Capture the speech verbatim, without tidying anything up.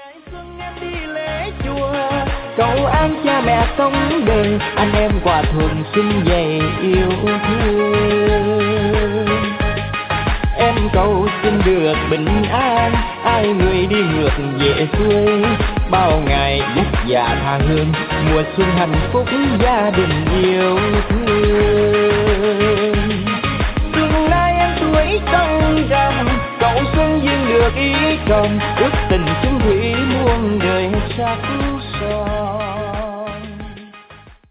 Xuân em đi lễ chùa, cầu an cha mẹ sống đời, anh em hòa thuận xuân về yêu thương. Em cầu xin được bình an, ai người đi ngược về xuôi, bao ngày vất vả tha hương, mùa xuân hạnh phúc gia đình yêu thương. Xuân nay em tuổi tân rằm, cầu xuân duyên được ý chồng, ước tình chung thủy muôn đời sắc.